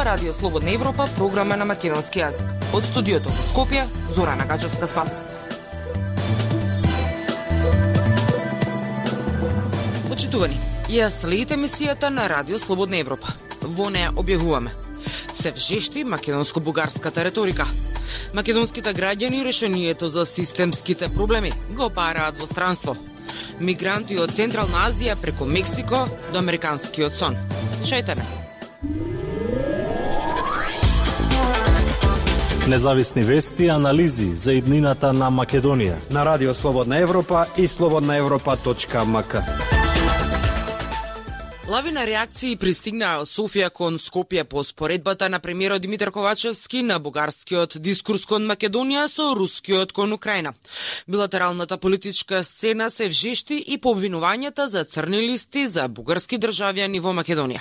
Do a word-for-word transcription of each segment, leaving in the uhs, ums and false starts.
Радио Слободна Европа, програма на македонски јазик. Од студиото во Скопје, Зорана Гаџевска-Спасовска. Почитувани, ја следите емисијата на Радио Слободна Европа. Во неја објавуваме: се вжешти македонско-бугарската реторика. Македонските граѓани решението за системските проблеми го бараат во странство. Мигранти од Централна Азија преку Мексико до американскиот сон. Слушајте ме. Независни вести и анализи за иднината на Македонија на Радио Слободна Европа и слободна европа точка ем ка. Лавина реакции пристигнаа од Софија кон Скопје по споредбата на премиерот Димитар Ковачевски на бугарскиот дискурс кон Македонија со рускиот кон Украина. Билатералната политичка сцена се вжешти и по обвинувањата за црни листи за бугарски државјани во Македонија.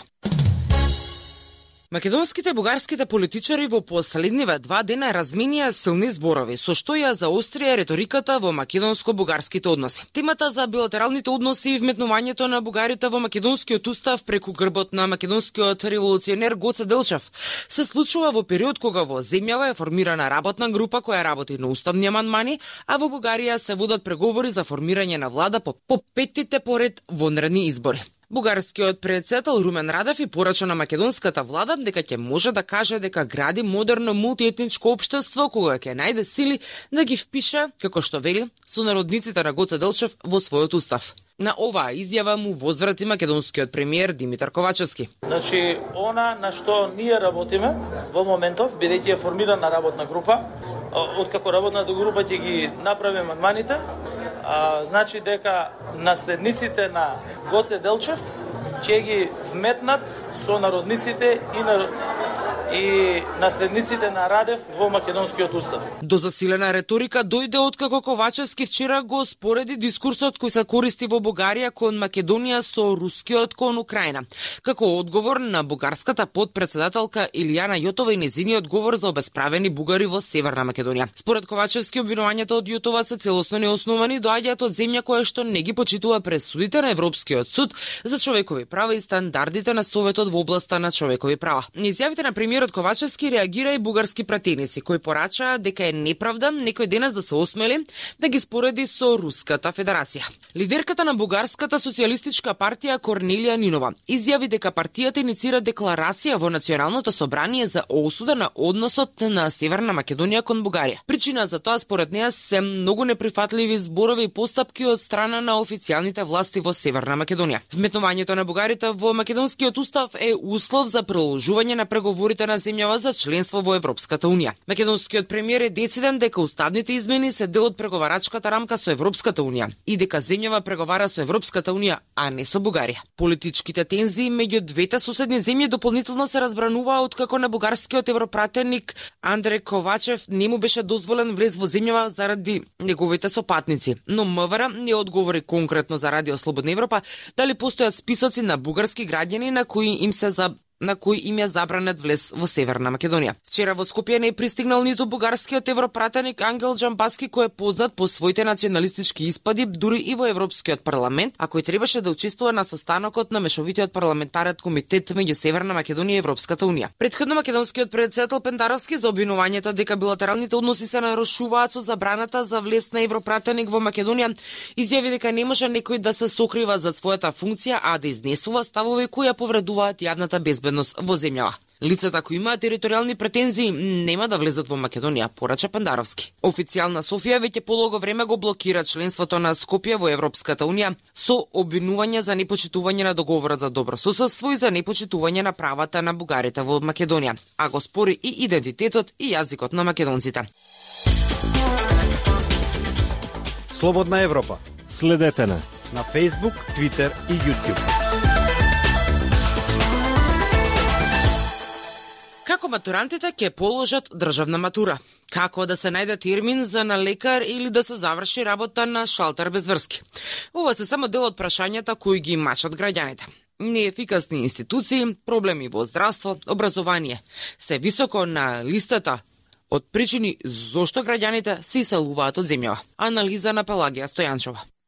Македонските и бугарските политичари во последниве два дена разменија силни зборови, со што ја заострија реториката во македонско-бугарските односи. Темата за билатералните односи и вметнувањето на бугарите во македонскиот устав преку грбот на македонскиот револуционер Гоце Делчев се случува во период кога во земјава е формирана работна група која работи на уставни амандмани, а во Бугарија се водат преговори за формирање на влада по, по петтите поред вонредни избори. Бугарскиот председател Румен Радев и порача на македонската влада дека ќе може да каже дека гради модерно мултиетничко општество кога ќе најде сили да ги впише, како што вели, сонародниците на Гоце Делчев во својот устав. На оваа изјава му возврати македонскиот премиер Димитар Ковачевски. Значи, она на што ние работиме во моментов, бидејќи е формирана работна група, откако работната група ќе ги направи амандманите, а, значи дека наследниците на Гоце Делчев ќе ги вметнат со народниците и на и наследниците на Радев во македонскиот устав. До засилена реторика дојде откако Ковачевски вчера го спореди дискурсот кој се користи во Бугарија кон Македонија со рускиот кон Украина. Како одговор на бугарската подпредседателка Илијана Јотова и незиниот говор за обесправени бугари во Северна Македонија. Според Ковачевски, обвинувањата од Јотова се целосно неосновани, доаѓаат од земја која што не ги почитува пресудите на Европскиот суд за човекови права и стандардите на Советот во областа на човекови права. Изјавите на премиерот Ковачевски реагира и бугарски пратеници, кои порачаа дека е неправда некој денес да се осмели да ги спореди со Руската Федерација. Лидерката на Бугарската социјалистичка партија Корнелија Нинова изјави дека партијата иницира декларација во Националното собрание за осуда на односот на Северна Македонија кон Бугарија. Причина за тоа според неа се многу неприфатливи зборови и постапки од страна на официјалните власти во Северна Македонија. Вметнувањето на бугарите во македонскиот устав е услов за продолжување на преговорите на земјава за членство во Европската унија. Македонскиот премиер е дециден дека уставните измени се дел од преговарачката рамка со Европската унија и дека земјава преговара со Европската унија, а не со Бугарија. Политичките тензии меѓу двете соседни земји дополнително се разбрануваа откако на бугарскиот европратеник Андреј Ковачев не му беше дозволен влез во земјава заради неговите сопатници. Но МВР не одговори конкретно за Радио Слободна Европа дали постојат списоци на бугарски граѓани на кои им се за на кои им ја забранет влез во Северна Македонија. Вчера во Скопје не е пристигнал ниту бугарскиот европратеник Ангел Џамбаски, кој е познат по своите националистички испади дури и во Европскиот парламент, а кој требаше да учествува на состанокот на мешовитиот парламентарен комитет меѓу Северна Македонија и Европската унија. Претходно македонскиот председател Пендаровски за обвинувањата дека билатералните односи се нарушуваат со забраната за влез на европратеник во Македонија, изјави дека не може некој да се сокрива зад својата функција, а да изнесува ставови кои ја повредуваат јавната безбедност во земјава. Лицата кои имаат територијални претензии нема да влезат во Македонија, порача Пендаровски. Официјална Софија веќе полого време го блокира членството на Скопје во Европската унија со обвинување за непочитување на договорот за добро соседство и за непочитување на правата на бугарите во Македонија, а го спори и идентитетот и јазикот на македонците. Слободна Европа. Следете на на Facebook, Twitter и YouTube. Како матурантите ќе положат државна матура? Како да се најде термин за на лекар или да се заврши работа на шалтер без врски? Ова се само дел од прашањата кои ги мачат граѓаните. Неефикасни институции, проблеми во здравство, образование се високо на листата од причини зошто граѓаните се иселуваат од земјава. Анализа на Пелагија Стојанчова.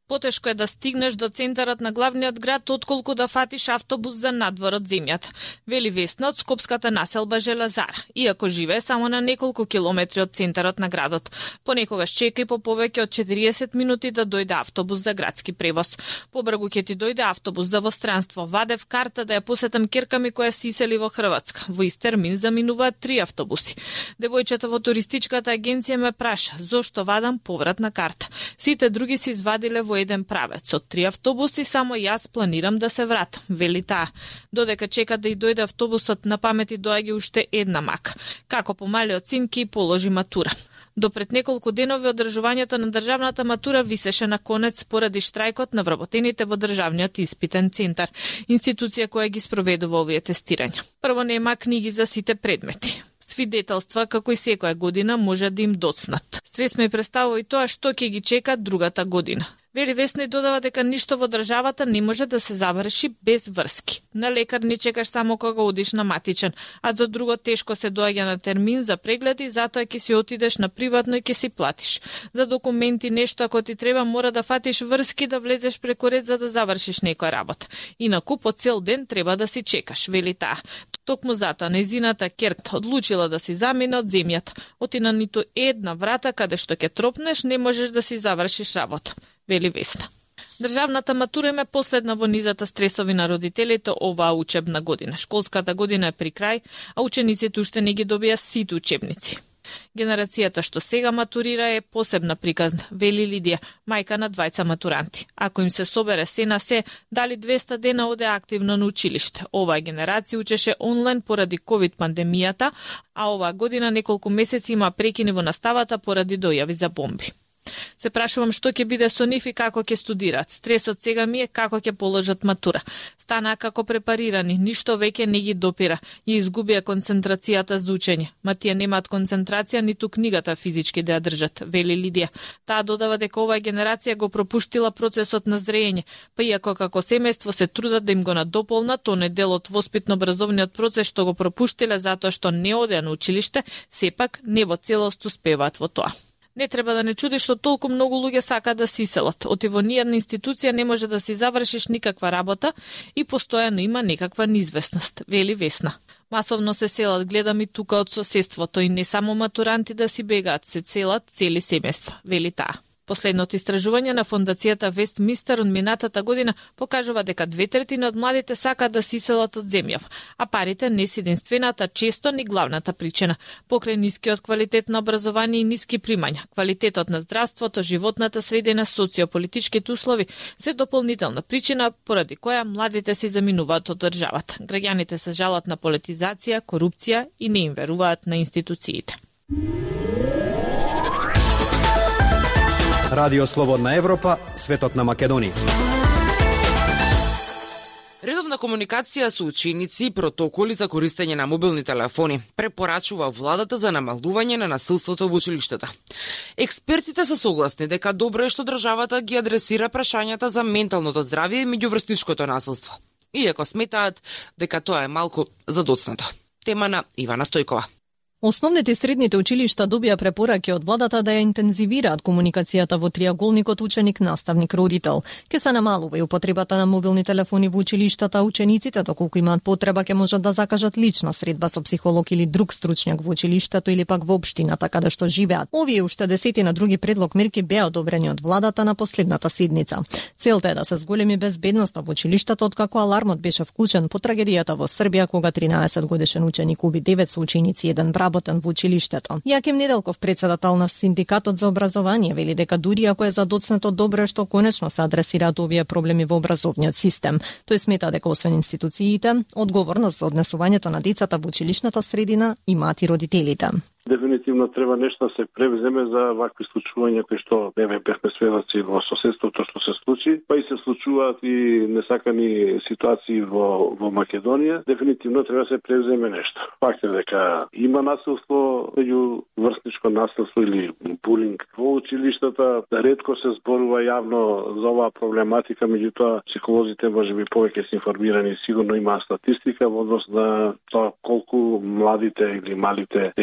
Потешко е да стигнеш до центарот на главниот град отколку да фатиш автобус за надвор од земјата, вели Весна од скопската населба Железара, иако живее само на неколку километри од центарот на градот. Понекогаш чека и по повеќе од четириесет минути да дојде автобус за градски превоз. Побргу ќе ти дојде автобус за во странство. Вадев карта да ја посетам ќерка ми која се исели во Хрватска. Во ист термин заминуваат три автобуси. Девојчето во туристичката агенција ме праша зошто вадам повратна карта. Сите други се извадиле во еден правец. Од три автобуси само јас планирам да се вратам, вели таа. Додека чека да и дојде автобусот, на памети доаѓа уште една мака. Како помалиот син ќе положи матура. До пред неколку денови одржувањето на државната матура висеше на конец поради штрајкот на вработените во државниот испитен центар, институција која ги спроведува овие тестирања. Прво нема книги за сите предмети. Свидетелства, како и секоја година, може да им доцнат. Стрес ме представува и тоа што ќе ги чека другата година. Вели Весна и додава дека ништо во државата не може да се заврши без врски. На лекар не чекаш само кога одиш на матичен, а за друго тешко се доаѓа на термин за преглед и затоа ќе си отидеш на приватно и ќе си платиш. За документи нешто ако ти треба мора да фатиш врски да влезеш преку ред за да завршиш некоја работа. Инаку по цел ден треба да си чекаш, вели таа. Токму затоа нејзината ќерка одлучила да си замине од земјата. Оти на ниту една врата каде што ќе тропнеш не можеш да си завршиш работа, вели Весна. Државната матура е последна во низата стресови на родителите оваа учебна година. Школската година е при крај, а учениците уште не ги добија сите учебници. Генерацијата што сега матурира е посебна приказна, вели Лидија, мајка на двајца матуранти. Ако им се собере се на се, дали двеста дена оде активно на училиште. Оваа генерација учеше онлайн поради ковид пандемијата, а оваа година неколку месеци има прекини во наставата поради дојави за бомби. Се прашувам што ќе биде со нив и како ќе студираат. Стресот сега ми е како ќе положат матура. Станаа како препарирани, ништо веќе не ги допира. Ја изгубија концентрацијата за учење. Ма тие немаат концентрација ниту книгата физички да ја држат, вели Лидија. Таа додава дека оваа генерација го пропуштила процесот на зреење, па иако како семејство се трудат да им го надополнат, он е дел од воспитно-образовниот процес што го пропуштиле затоа што не одеа на училиште, сепак не во целост успеваат во тоа. Не треба да не чуди што толку многу луѓе сакаат да се иселат. Оти во ниједна институција не може да си завршиш никаква работа и постојано има некаква неизвестност, вели Весна. Масовно се селат, гледам и тука од соседството и не само матуранти да си бегаат, се целат цели семејства, вели таа. Последното истражување на фондацијата Вестминстер од минатата година покажува дека две третини од младите сакаат да се иселат од земјава, а парите не се единствената, често ни главната причина. Покрај нискиот квалитет на образование и ниски примања, квалитетот на здравството, животната средина, социополитичките услови се дополнителна причина поради која младите се заминуваат од државата. Граѓаните се жалат на политизација, корупција и не им веруваат на институциите. Радио Слободна Европа, светот на Македонија. Редовна комуникација со ученици и протоколи за користење на мобилни телефони препорачува владата за намалување на насилството во училиштата. Експертите се согласни дека добро е што државата ги адресира прашањата за менталното здравје и меѓуврсничкото насилство, иако сметаат дека тоа е малку задоцнато. Тема на Ивана Стојкова. Основните и средните училишта добија препораки од владата да ја интензивираат комуникацијата во триаголникот ученик-наставник-родител. Ке се намалува и употребата на мобилни телефони во училиштата, учениците доколку имаат потреба ќе можат да закажат лична средба со психолог или друг стручњак во училиштето или пак во општината каде што живеат. Овие уште десетина други предлог мерки беа одобрени од владата на последната седница. Целта е да се зголеми безбедноста во училиштата откако алармот беше вклучен по трагедијата во Србија кога тринаесет годишен ученик уби девет соученици и еден брат работен во училиштето. Јаким Неделков, председател на Синдикатот за образование, вели дека дури ако е задоцнато, добро е што конечно се адресираат овие проблеми во образовниот систем. Тој смета дека освен институциите, одговорност за однесувањето на децата во училишната средина имаат и родителите. Дефинитивно треба нешто да се превземе за вакви случувања кои што еве бевме сведоци во соседството што се случи, па и се случуваат и несакани ситуации во во Македонија. Дефинитивно треба да се превземе нешто. Факт е дека има насилство, меѓу врсничко насилство или булинг во училиштата. Ретко се зборува јавно за оваа проблематика, меѓутоа психолозите можеби повеќе се информирани, сигурно има статистика во однос на тоа колку младите или малите деца или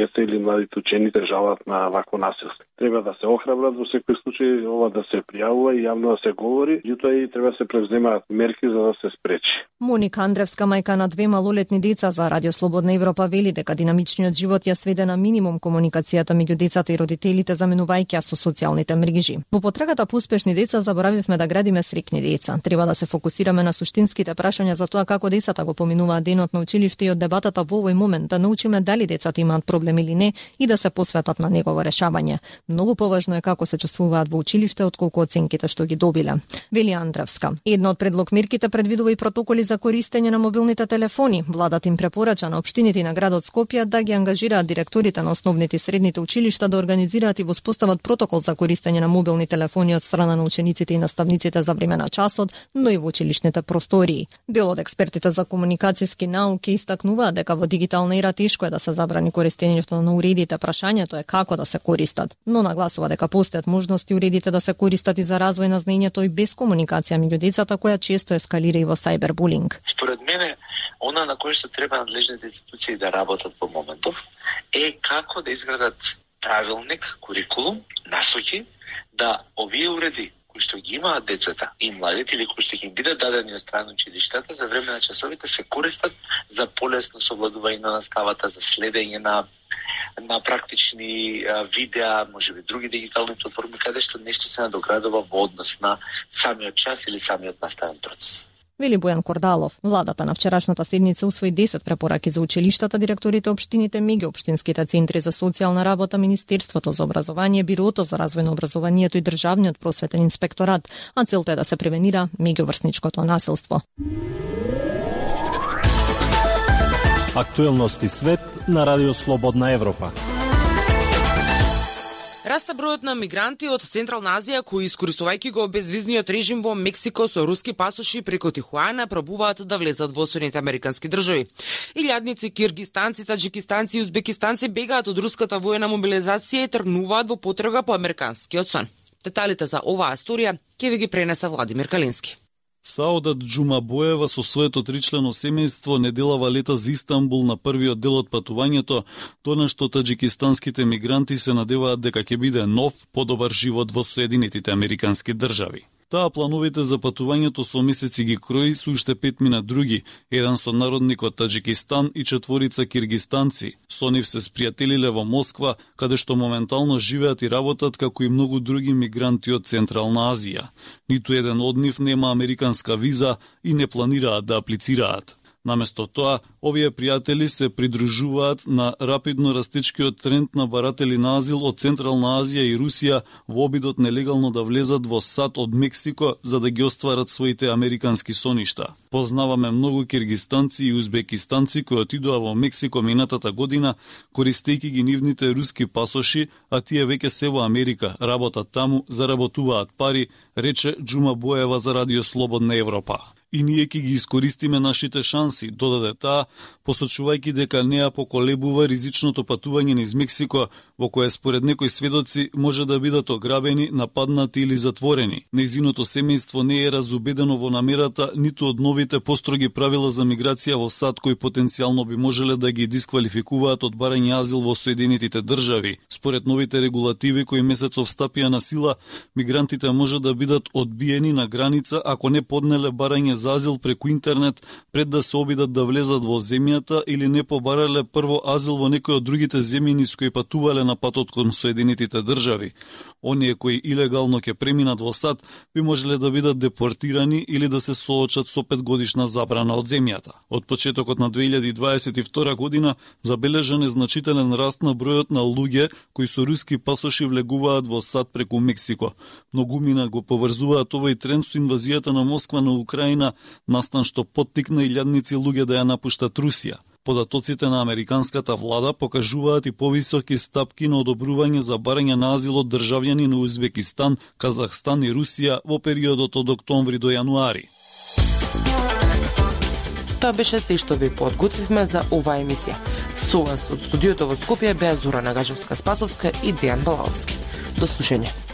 младите ученици жалат на вакво насилство. Треба да се охрабрат во секој случај, ова да се пријавува и јавно да се говори, меѓутоа и треба да се преземаат мерки за да се спречи. Моника Андревска, мајка на две малолетни деца, за Радио Слободна Европа вели дека динамичниот живот ја сведе на минимум комуникацијата меѓу децата и родителите, заменувајќи ја со социјалните мрежи. Во потрагата по успешни деца заборавивме да градиме среќни деца. Треба да се фокусираме на суштинските прашања за тоа како децата го поминуваат денот на училиште и од дебатата во овој момент да научиме дали децата имаат проблем или не и да се посветат на негово решавање. Многу поважно е како се чувствуваат во училиште отколку оценките што ги добиле, вели Андревска. Една од предлог мерките предвидува и протоколи за користење на мобилните телефони. Владата им препорача на општините на градот Скопје да ги ангажираат директорите на основните и средните училишта да организираат и воспостават протокол за користење на мобилни телефони од страна на учениците и наставниците за време на часот, но и во училишните простории. Дел од експертите за комуникацијски науки истакнуваат дека во дигитална ера тешко е да се забрани користењето на уредите, прашањето е како да се користат. Но нагласува дека постојат можности уредите да се користат и за развој на знаењето и без комуникација меѓу децата, која често ескалира и во сајбербулинг. Според мене, она на кое што треба надлежните институции да работат во моментов е како да изградат правилник, курикулум, насоки да овие уреди кои што ги имаат децата и младите или кои што ќе им бидат дадени од страна училиштата за време на часовите се користат за полесно совладување на наставата, за следење на на практични а, видеа, можеби други дигитални платформи, каде што нешто се надоградува во однос на самиот час или самиот наставен процес. Вели Бојан Кордалов. Владата на вчерашната седница усвои десет препораки за училиштата, директорите општините, меѓуопштинските центри за социјална работа, Министерството за образование, Бирото за развој на образованието и Државниот просветен инспекторат, а целта е да се превенира меѓуврсничкото насилство. Актуелности свет на Радио Слободна Европа. Раста бројот на мигранти од Централна Азија кои, искористувајќи го безвизниот режим во Мексико со руски пасоши преку Тихуана, пробуваат да влезат во Соединените американски држави. Илјадници киргистанци, таџикистанци и узбекистанци бегаат од руската воена мобилизација и тргнуваат во потрага по американскиот сон. Деталите за оваа историја ќе ви ги пренесе Владимир Калински. Саодат Джумабоева со своето тричлено семејство неделава лета за Истанбул на првиот дел од патувањето, тоа што таџикистанските мигранти се надеваат дека ќе биде нов, подобар живот во Соединетите американски држави. Таа плановите за патувањето со месеци ги крои со уште петмина други, еден со народник од Таџикистан и четворица киргистанци. Со нив се спријателиле во Москва, каде што моментално живеат и работат како и многу други мигранти од Централна Азија. Ниту еден од нив нема американска виза и не планираат да аплицираат. Наместо тоа, овие пријатели се придружуваат на рапидно растечкиот тренд на баратели на азил од Централна Азија и Русија во обидот нелегално да влезат во САД од Мексико за да ги остварат своите американски соништа. Познаваме многу киргистанци и узбекистанци кои отидоа во Мексико минатата година, користејќи ги нивните руски пасоши, а тие веќе се во Америка, работат таму, заработуваат пари, рече Джумабоева за Радио Слободна Европа. И ние ќе ги искористиме нашите шанси, додаде таа, посочувајќи дека не ја поколебува ризичното патување низ Мексико, во кое според некои сведоци може да бидат ограбени, нападнати или затворени. Нејзиното семејство не е разубедено во намерата ниту од новите построги правила за миграција во САД кои потенцијално би можеле да ги дисквалификуваат од барање азил во Соединетите држави. Според новите регулативи кои месецов стапија на сила, мигрантите може да бидат одбиени на граница ако не поднеле барање за азил преку интернет пред да се обидат да влезат во земјата или не побарале прво азил во некој од другите земји низ кои патувале на патот кон Соединетите држави. Оние кои илегално ќе преминат во САД би можеле да бидат депортирани или да се соочат со петгодишна забрана од земјата. Од почетокот на две илјади дваесет и втора година забележан е значителен раст на бројот на луѓе кои со руски пасоши влегуваат во САД преку Мексико. Многумина го поврзуваат овој тренд со инвазијата на Москва на Украина, настан што поттикна илјадници луѓе да ја напуштат Русија. Податоците на американската влада покажуваат и повисоки стапки на одобрување за барање на азил од државјани на Узбекистан, Казахстан и Русија во периодот од октомври до јануари. Тоа беше се што ви подготвивме за оваа емисија. Со вас од студиото во Скопје беа Зора Нагажевска-Спасовска и Дејан Балаовски. До слушање.